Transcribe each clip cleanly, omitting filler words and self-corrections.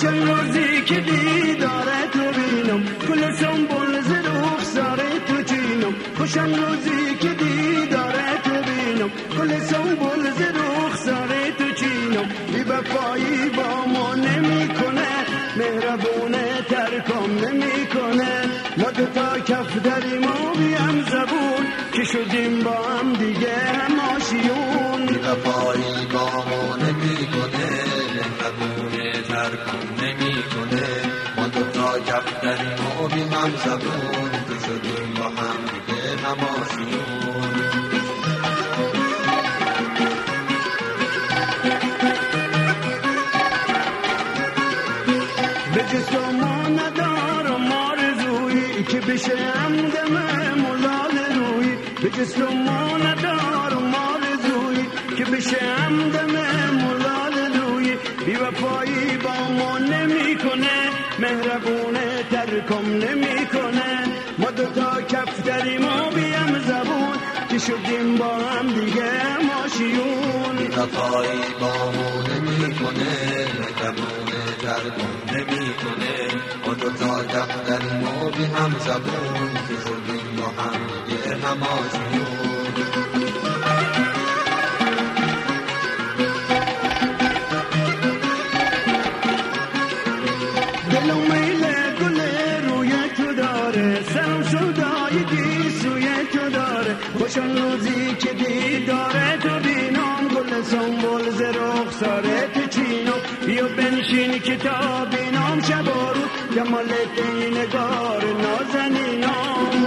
خوشم روزی که دیداره تو بینم، گل سنبول ز رخسار تو چینم. خوشم روزی که دیداره تو بینم، گل سنبول ز رخسار تو چینم. بی وفایی با ما نمیکنه، مهربونه ترکم نمیکنه. ما دوتا کف داریم و بیم زبون، که شدیم با هم دیگه هم آشیون. بی وفایی با ما نمیکنه، مهربونه ترکم نمیکنه. ما دوتا کف داریم و بیم زبون، که شدیم با هم دیگه هم آشیون. به جسم ما ندارم آرزویی، که بشه همدم ملال روی. به جسم ما ندارم آرزویی، که بشه همدم ملال روی. بی وفایی با ما نمیکنه، مهربونه ترکم نمیکنه. ما دوتا کف داریم و بیم زبون، که شدیم با هم دیگه ماشیون. بی وفایی با ما نمیکنه، مهربونه ترکم نمیکنه. ما دوتا کف داریم و بیم زبون، که شدیم با هم دیگه هم آشیون. دلم میل گل روی تو داره، سرم سودای گیسوی تو داره. خوشم روزی که دیداره تو بینم، گل سنبول ز رخسار تو چینم. بیا بنشین کتاب بینم شب و روز، جمال نگار نازنینم.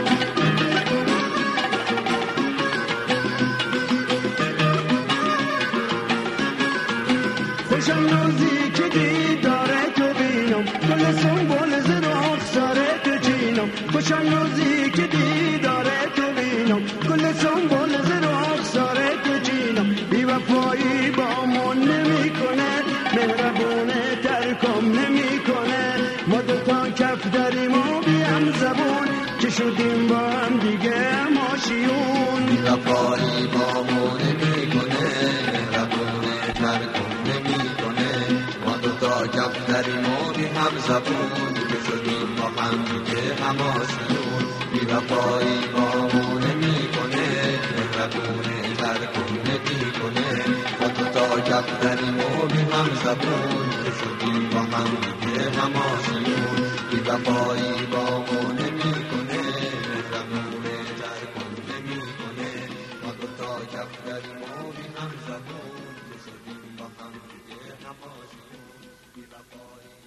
خوشم روزی که دیداره تو بینم، گل سنبول ز رخسار تو چینم. خوشم روزی که دیداره تو بینم، گل سنبول ز رخسار تو چینم. بی وفایی با ما نمیکنه، مهربونه ترکم نمیکنه. ما دوتا کف داریم و بیم زبون، که شدیم با هم دیگه ماشیون. بی وفایی با ما نمیکنه، مهربونه ترکم نمیکنه. ما دوتا کف داریم و بیم زبون، که شدیم با هم دیگه هم آشیون. بی وفایی با ما نمیکنه، مهربونه ترکم نمیکنه. ما دوتا کف داریم و بیم زبون، که شدیم با هم دیگه هم آشیون. بی وفایی با ما نمیکنه، مهربونه ترکم نمیکنه. ما دوتا کف داریم و بیم زبون، که شدیم با هم دیگه هم آشیون. بی وفایی